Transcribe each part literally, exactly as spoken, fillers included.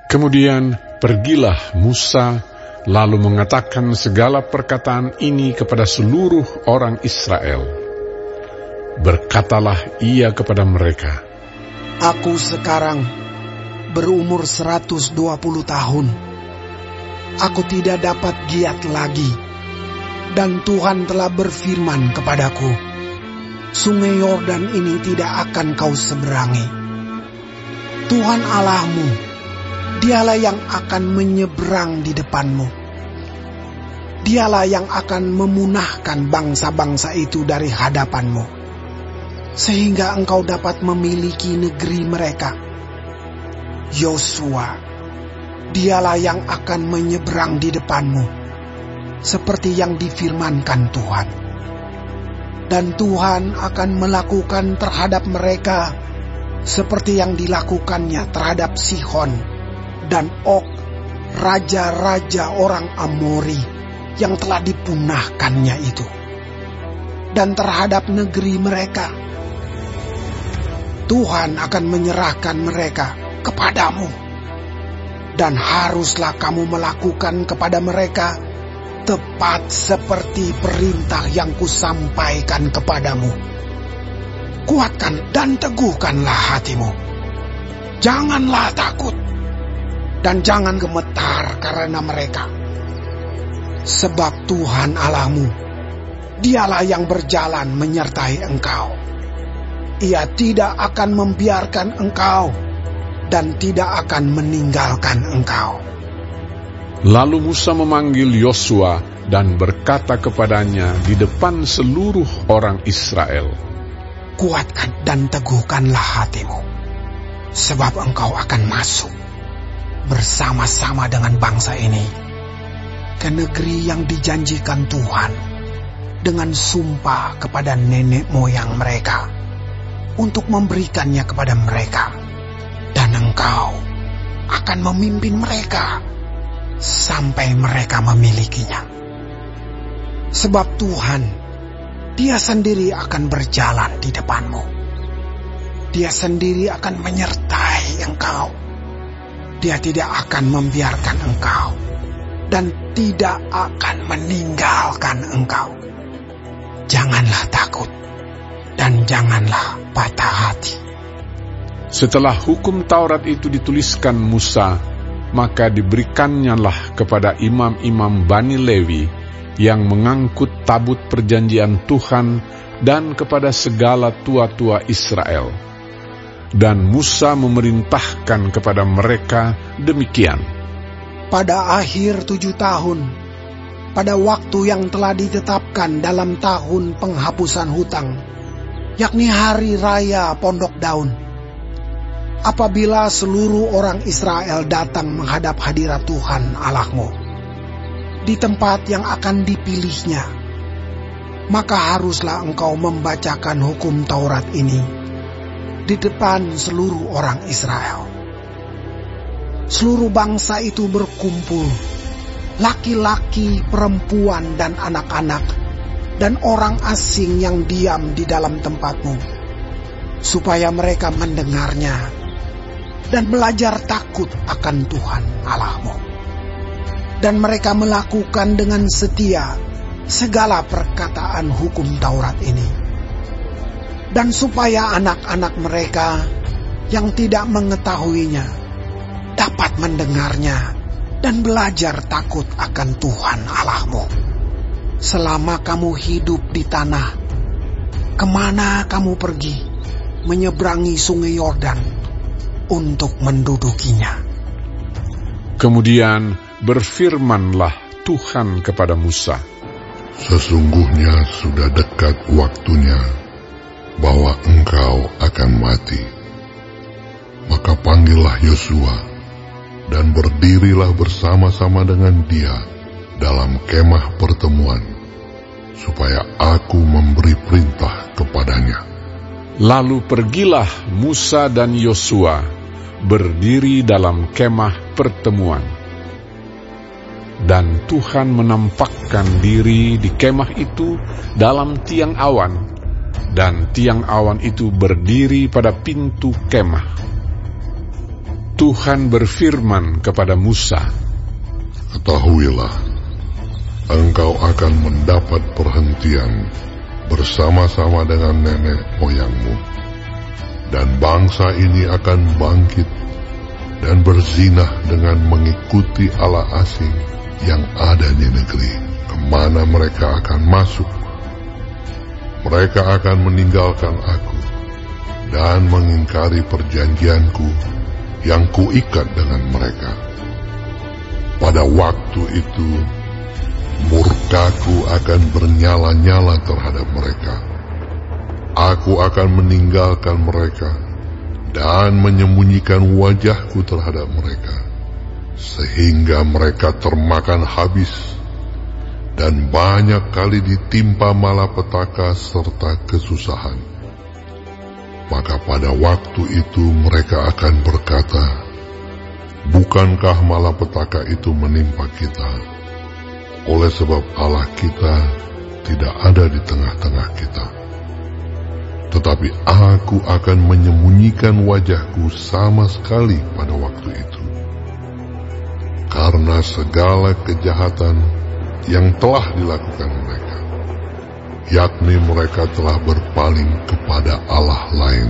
Kemudian pergilah Musa, lalu mengatakan segala perkataan ini kepada seluruh orang Israel. Berkatalah ia kepada mereka, Aku sekarang berumur seratus dua puluh tahun. Aku tidak dapat giat lagi. Dan Tuhan telah berfirman kepadaku, Sungai Yordan ini tidak akan kau seberangi. Tuhan Allahmu, Dialah yang akan menyeberang di depanmu. Dialah yang akan memunahkan bangsa-bangsa itu dari hadapanmu, sehingga engkau dapat memiliki negeri mereka. Yosua, Dialah yang akan menyeberang di depanmu, seperti yang difirmankan Tuhan. Dan Tuhan akan melakukan terhadap mereka seperti yang dilakukannya terhadap Sihon dan Og, raja-raja orang Amori yang telah dipunahkannya itu, dan terhadap negeri mereka. Tuhan akan menyerahkan mereka kepadamu, dan haruslah kamu melakukan kepada mereka tepat seperti perintah yang kusampaikan kepadamu. Kuatkan dan teguhkanlah hatimu. Janganlah takut, dan jangan gemetar karena mereka. Sebab Tuhan Allahmu, Dialah yang berjalan menyertai engkau. Ia tidak akan membiarkan engkau, dan tidak akan meninggalkan engkau. Lalu Musa memanggil Yosua dan berkata kepadanya di depan seluruh orang Israel, Kuatkan dan teguhkanlah hatimu, sebab engkau akan masuk bersama-sama dengan bangsa ini ke negeri yang dijanjikan Tuhan dengan sumpah kepada nenek moyang mereka untuk memberikannya kepada mereka, dan engkau akan memimpin mereka sampai mereka memilikinya. Sebab Tuhan, Dia sendiri akan berjalan di depanmu. Dia sendiri akan menyertai engkau. Dia tidak akan membiarkan engkau, dan tidak akan meninggalkan engkau. Janganlah takut, dan janganlah patah hati. Setelah hukum Taurat itu dituliskan Musa, maka diberikannya kepada imam-imam Bani Lewi yang mengangkut tabut perjanjian Tuhan dan kepada segala tua-tua Israel. Dan Musa memerintahkan kepada mereka demikian. Pada akhir tujuh tahun, pada waktu yang telah ditetapkan dalam tahun penghapusan hutang, yakni hari raya Pondok Daun, apabila seluruh orang Israel datang menghadap hadirat Tuhan Allahmu di tempat yang akan dipilihnya, maka haruslah engkau membacakan hukum Taurat ini di depan seluruh orang Israel. Seluruh bangsa itu berkumpul, laki-laki, perempuan, dan anak-anak, dan orang asing yang diam di dalam tempatmu, supaya mereka mendengarnya dan belajar takut akan Tuhan Allahmu. Dan mereka melakukan dengan setia segala perkataan hukum Taurat ini. Dan supaya anak-anak mereka yang tidak mengetahuinya dapat mendengarnya dan belajar takut akan Tuhan Allahmu. Selama kamu hidup di tanah, kemana kamu pergi, menyeberangi sungai Yordan untuk mendudukinya. Kemudian berfirmanlah Tuhan kepada Musa, Sesungguhnya sudah dekat waktunya bahwa engkau akan mati. Maka panggillah Yosua dan berdirilah bersama-sama dengan dia dalam kemah pertemuan, supaya aku memberi perintah kepadanya. Lalu pergilah Musa dan Yosua berdiri dalam kemah pertemuan. Dan Tuhan menampakkan diri di kemah itu dalam tiang awan, dan tiang awan itu berdiri pada pintu kemah. Tuhan berfirman kepada Musa, "Ketahuilah, engkau akan mendapat perhentian bersama-sama dengan nenek moyangmu, dan bangsa ini akan bangkit dan berzinah dengan mengikuti allah asing yang ada di negeri kemana mereka akan masuk. Mereka akan meninggalkan aku dan mengingkari perjanjianku yang kuikat dengan mereka. Pada waktu itu, murkaku akan bernyala-nyala terhadap mereka. Aku akan meninggalkan mereka dan menyembunyikan wajahku terhadap mereka, sehingga mereka termakan habis dan banyak kali ditimpa malapetaka serta kesusahan. Maka pada waktu itu mereka akan berkata, bukankah malapetaka itu menimpa kita? Oleh sebab Allah kita tidak ada di tengah-tengah kita. Tetapi aku akan menyembunyikan wajahku sama sekali pada waktu itu, karena segala kejahatan yang telah dilakukan mereka, yakni mereka telah berpaling kepada Allah lain.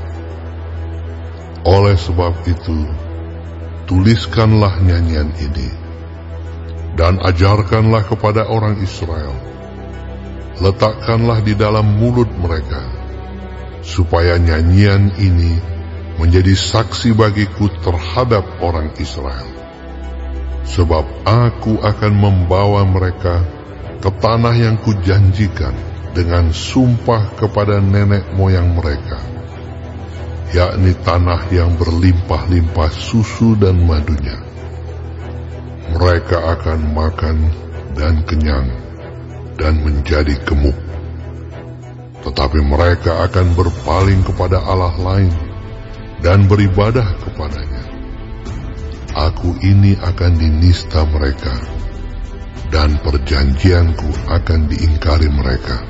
Oleh sebab itu, tuliskanlah nyanyian ini dan ajarkanlah kepada orang Israel. Letakkanlah di dalam mulut mereka, supaya nyanyian ini menjadi saksi bagiku terhadap orang Israel. Sebab aku akan membawa mereka ke tanah yang kujanjikan dengan sumpah kepada nenek moyang mereka, yakni tanah yang berlimpah-limpah susu dan madunya. Mereka akan makan dan kenyang dan menjadi gemuk. Tetapi mereka akan berpaling kepada Allah lain dan beribadah kepadanya. Aku ini akan dinista mereka, dan perjanjianku akan diingkari mereka.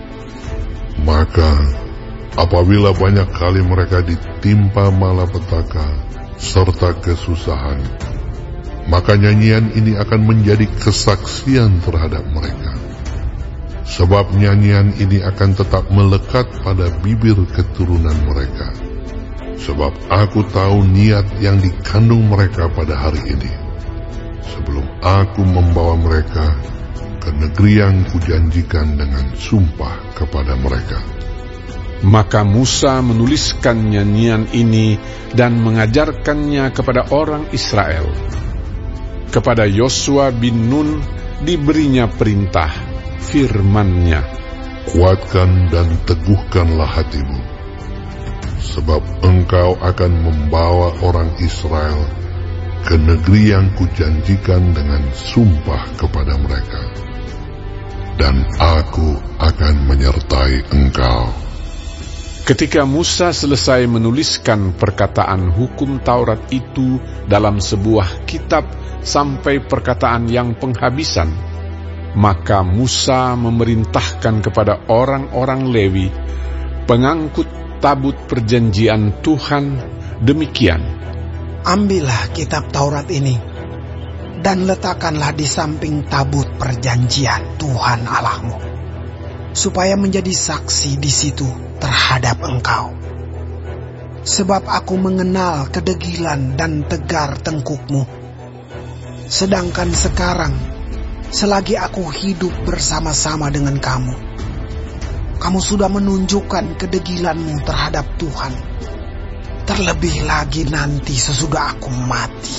Maka apabila banyak kali mereka ditimpa malapetaka serta kesusahan, maka nyanyian ini akan menjadi kesaksian terhadap mereka. Sebab nyanyian ini akan tetap melekat pada bibir keturunan mereka. Sebab aku tahu niat yang dikandung mereka pada hari ini, sebelum aku membawa mereka ke negeri yang kujanjikan dengan sumpah kepada mereka. Maka Musa menuliskan nyanyian ini dan mengajarkannya kepada orang Israel. Kepada Yosua bin Nun diberinya perintah, firman-Nya, kuatkan dan teguhkanlah hatimu, sebab engkau akan membawa orang Israel ke negeri yang kujanjikan dengan sumpah kepada mereka, dan aku akan menyertai engkau. Ketika Musa selesai menuliskan perkataan hukum Taurat itu dalam sebuah kitab sampai perkataan yang penghabisan, maka Musa memerintahkan kepada orang-orang Lewi, pengangkut tabut perjanjian Tuhan, demikian: ambillah kitab Taurat ini dan letakkanlah di samping tabut perjanjian Tuhan Allahmu, supaya menjadi saksi di situ terhadap engkau. Sebab aku mengenal kedegilan dan tegar tengkukmu. Sedangkan sekarang, selagi aku hidup bersama-sama dengan kamu, kamu sudah menunjukkan kedegilanmu terhadap Tuhan. Terlebih lagi nanti sesudah aku mati.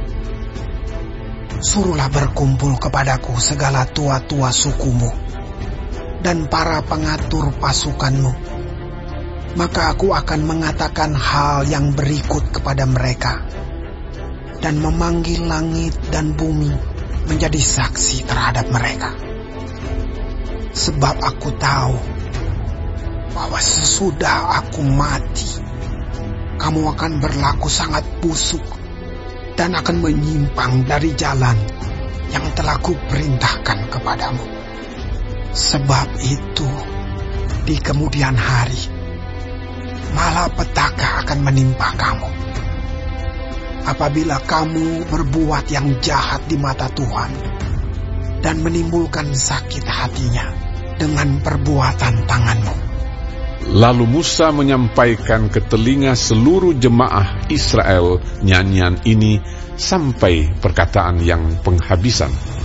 Suruhlah berkumpul kepadaku segala tua-tua sukumu dan para pengatur pasukanmu. Maka aku akan mengatakan hal yang berikut kepada mereka, dan memanggil langit dan bumi menjadi saksi terhadap mereka. Sebab aku tahu bahwa sesudah aku mati, kamu akan berlaku sangat busuk dan akan menyimpang dari jalan yang telah kuperintahkan kepadamu. Sebab itu, di kemudian hari, malapetaka akan menimpa kamu. apabila kamu berbuat yang jahat di mata Tuhan dan menimbulkan sakit hatinya dengan perbuatan tanganmu. Lalu Musa menyampaikan ke telinga seluruh jemaah Israel nyanyian ini sampai perkataan yang penghabisan.